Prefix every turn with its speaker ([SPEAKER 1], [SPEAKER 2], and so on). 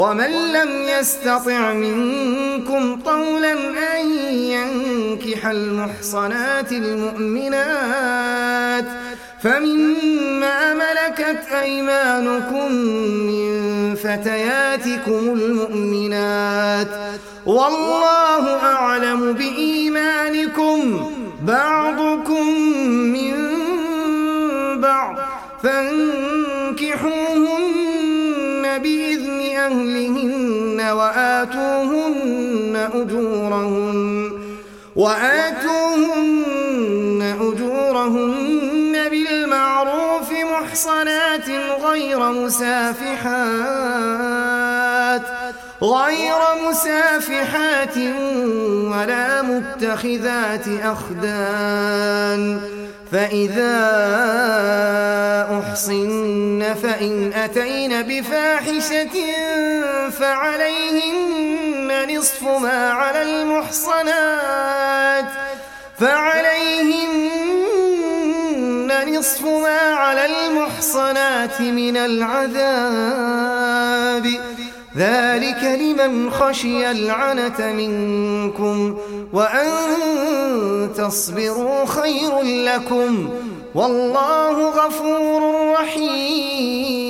[SPEAKER 1] ومن لم يستطع منكم طولا أن ينكح المحصنات المؤمنات فمما ملكت أيمانكم من فتياتكم المؤمنات والله أعلم بإيمانكم بعضكم من بعض فانكحوهن بإذن أهلهن وآتوهن أجورهن بالمعروف محصنات غير مسافحات ولا متخذات أخدان فإذا أحصن فإن أتين بفاحشة فعليهن نصف ما على المحصنات من العذاب ذلك لمن خشي العنة منكم وأن تصبروا خير لكم والله غفور رحيم.